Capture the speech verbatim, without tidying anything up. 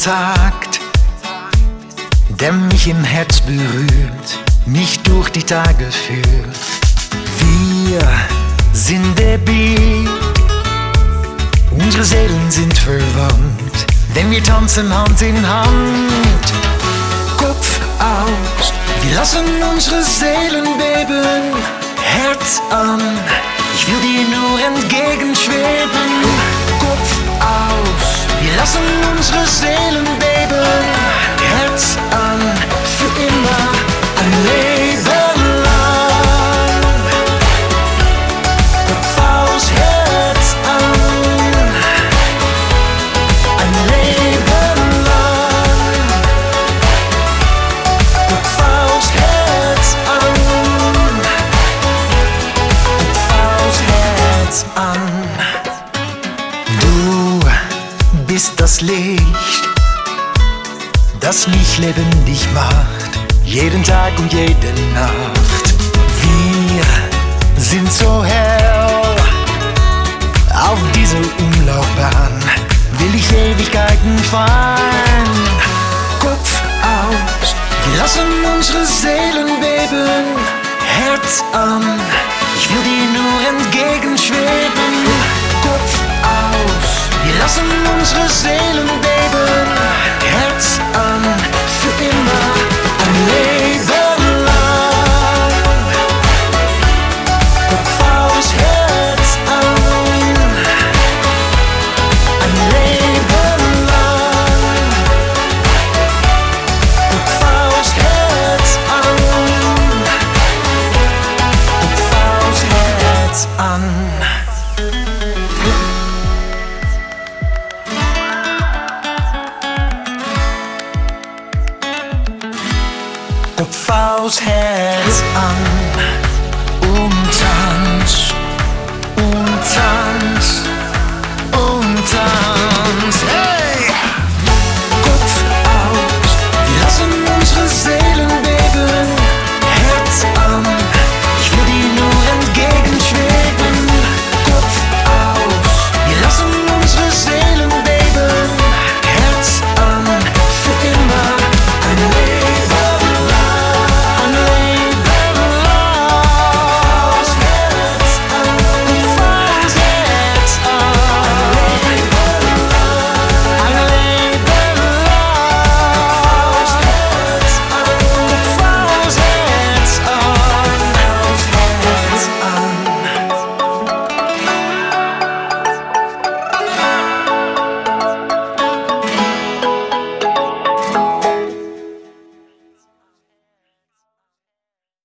Takt, der mich im Herz berührt, mich durch die Tage führt. Wir sind der Beat, unsere Seelen sind verwandt, denn wir tanzen Hand in Hand. Kopf aus, wir lassen unsere Seelen beben. Herz an, ich will dir nur entgegenschweben. Kopf aus, wir lassen unsere Seelen beben. Herz an, für immer, ein Leben lang. Kopf aus, Herz an, ein Leben lang. Kopf aus, Herz an, Kopf aus, Herz an. Du bist das Licht, das mich lebendig macht, jeden Tag und jede Nacht. Wir sind so hell, auf dieser Umlaufbahn will ich Ewigkeiten fahren. Kopf aus, wir lassen unsere Seelen beben. Herz an, ich will dir nur entgegenschweben. Kopf aus, wir lassen unsere Seelen beben. Herz an, für immer, ein Leben lang. Kopf aus, Herz an, ein Leben lang. Kopf aus, Herz an, Kopf aus, Herz an. Kopf aus, Herz an und tanz und tanz.